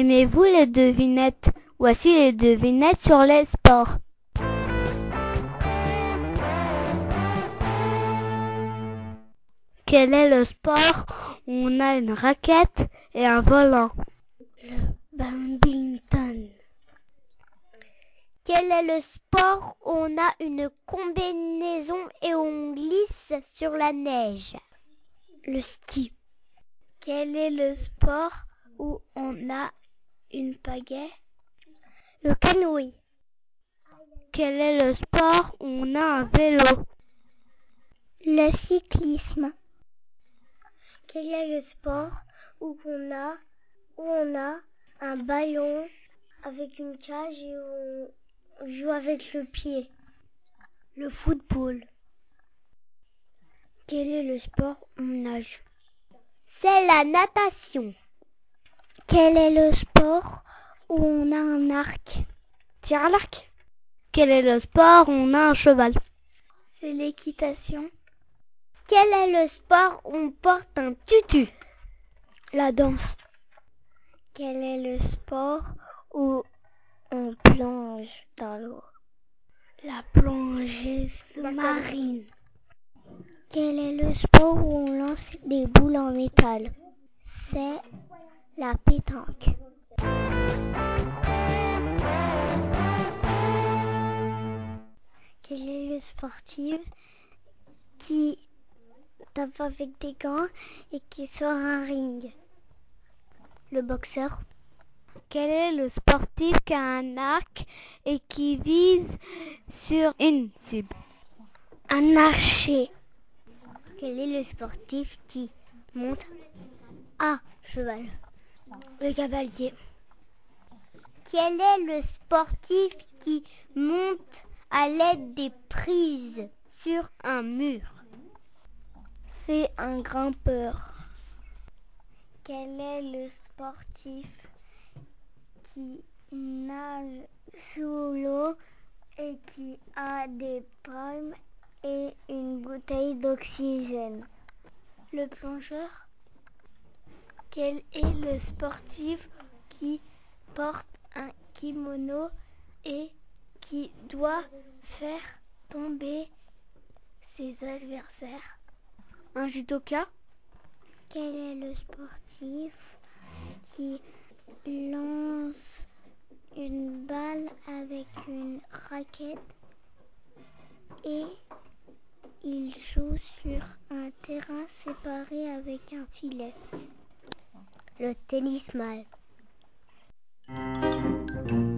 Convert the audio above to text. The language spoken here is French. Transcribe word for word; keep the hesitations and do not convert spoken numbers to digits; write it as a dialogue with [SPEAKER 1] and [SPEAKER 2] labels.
[SPEAKER 1] Aimez-vous les devinettes? Voici les devinettes sur les sports. Quel est le sport où on a une raquette et un volant?
[SPEAKER 2] Le badminton.
[SPEAKER 3] Quel est le sport où on a une combinaison et on glisse sur la neige?
[SPEAKER 2] Le ski. Quel est le sport où on a une pagaie?
[SPEAKER 3] Le canoë.
[SPEAKER 1] Quel est le sport où on a un vélo?
[SPEAKER 3] Le cyclisme.
[SPEAKER 2] Quel est le sport où on a, où on a un ballon avec une cage et on joue avec le pied?
[SPEAKER 3] Le football.
[SPEAKER 2] Quel est le sport où on nage?
[SPEAKER 3] C'est la natation.
[SPEAKER 2] Quel est le sport où on a un arc?
[SPEAKER 1] Tir à l'arc. Quel est le sport où on a un cheval?
[SPEAKER 2] C'est l'équitation.
[SPEAKER 3] Quel est le sport où on porte un tutu?
[SPEAKER 2] La danse. Quel est le sport où on plonge dans l'eau?
[SPEAKER 1] La plongée sous-marine.
[SPEAKER 2] Quel est le sport où on lance des boules en métal? C'est la pétanque. Quel est le sportif qui tape avec des gants et qui sort un ring?
[SPEAKER 3] Le boxeur.
[SPEAKER 1] Quel est le sportif qui a un arc et qui vise sur une cible?
[SPEAKER 2] Un archer.
[SPEAKER 3] Quel est le sportif qui monte à cheval?
[SPEAKER 2] Le cavalier.
[SPEAKER 3] Quel est le sportif qui monte à l'aide des prises sur un mur?
[SPEAKER 2] C'est un grimpeur. Quel est le sportif qui nage sous l'eau et qui a des palmes et une bouteille d'oxygène?
[SPEAKER 3] Le plongeur.
[SPEAKER 2] Quel est le sportif qui porte un kimono et qui doit faire tomber ses adversaires?
[SPEAKER 1] Un judoka.
[SPEAKER 2] Quel est le sportif qui lance une balle avec une raquette et il joue sur un terrain séparé avec un filet?
[SPEAKER 3] Le tennisman.